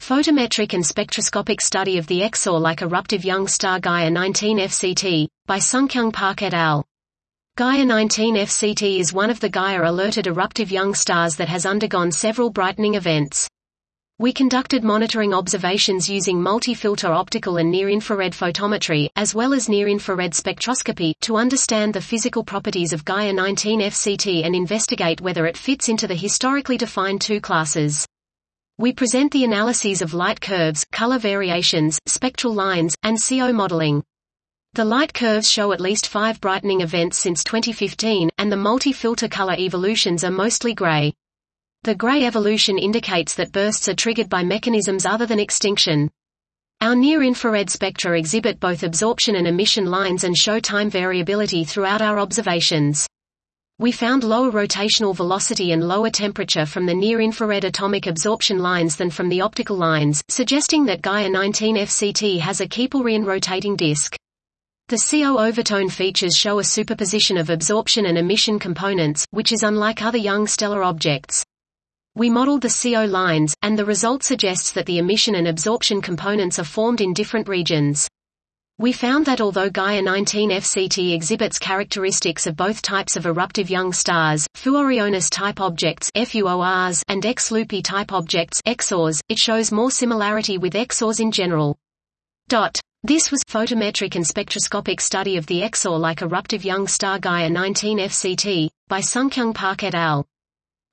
Photometric and spectroscopic study of the XOR-like eruptive young star Gaia 19 FCT, by Sungkyung Park et al. Gaia 19 FCT is one of the Gaia-alerted eruptive young stars that has undergone several brightening events. We conducted monitoring observations using multi-filter optical and near-infrared photometry, as well as near-infrared spectroscopy, to understand the physical properties of Gaia 19 FCT and investigate whether it fits into the historically defined two classes. We present the analyses of light curves, color variations, spectral lines, and CO modeling. The light curves show at least 5 brightening events since 2015, and the multi-filter color evolutions are mostly gray. The gray evolution indicates that bursts are triggered by mechanisms other than extinction. Our near-infrared spectra exhibit both absorption and emission lines and show time variability throughout our observations. We found lower rotational velocity and lower temperature from the near-infrared atomic absorption lines than from the optical lines, suggesting that Gaia 19 FCT has a Keplerian rotating disk. The CO overtone features show a superposition of absorption and emission components, which is unlike other young stellar objects. We modeled the CO lines, and the result suggests that the emission and absorption components are formed in different regions. We found that although Gaia 19 FCT exhibits characteristics of both types of eruptive young stars, Fuorionus-type objects (FUORs) and X-Lupi type objects (XORs), it shows more similarity with XORs in general. This was Photometric and Spectroscopic Study of the XOR-like eruptive young star Gaia 19 FCT, by Sungkyung Park et al.